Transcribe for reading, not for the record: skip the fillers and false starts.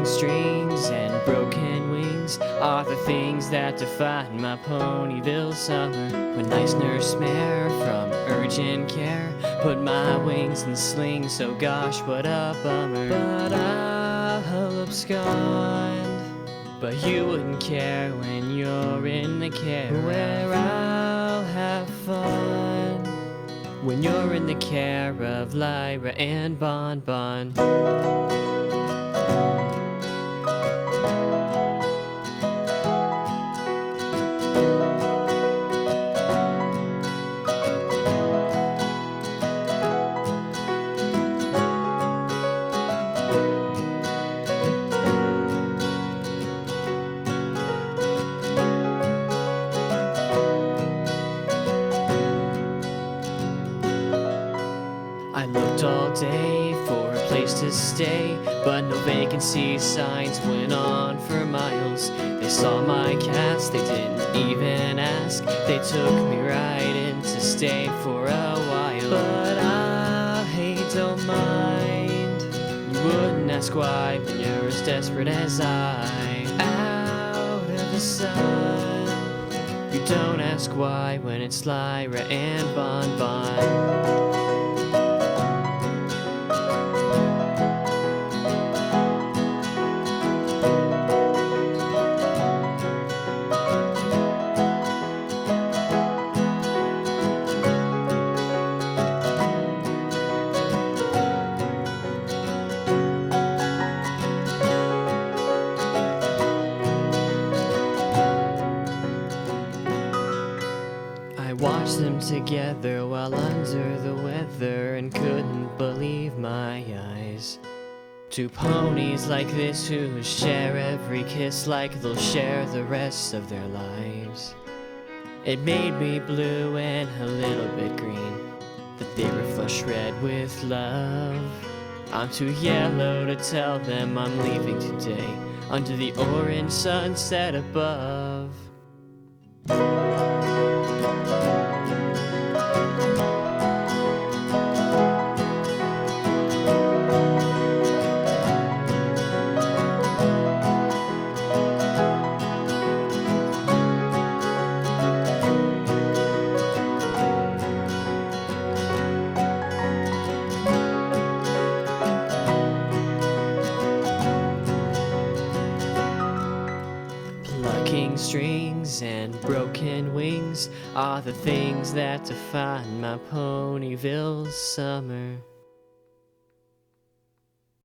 strings and broken wings are the things that define my Ponyville summer. When nice nurse mare from urgent care put my wings in slings, so gosh, what a bummer. But I'll abscond, but you wouldn't care when you're in the care where I'll have fun. When you're in the care of Lyra and Bon Bon. I looked all day for a place to stay, but no vacancy signs went on for miles. They saw my cast, they didn't even ask. They took me right in to stay for a while. But I don't mind. You wouldn't ask why when you're as desperate as I. Out of the sun. You don't ask why when it's Lyra and Bon Bon. I watched them together while under the weather and couldn't believe my eyes. Two ponies like this who share every kiss like they'll share the rest of their lives. It made me blue and a little bit green, that they were flush red with love. I'm too yellow to tell them I'm leaving today, under the orange sunset above. Plucking strings and broken wings are the things that define my Ponyville summer.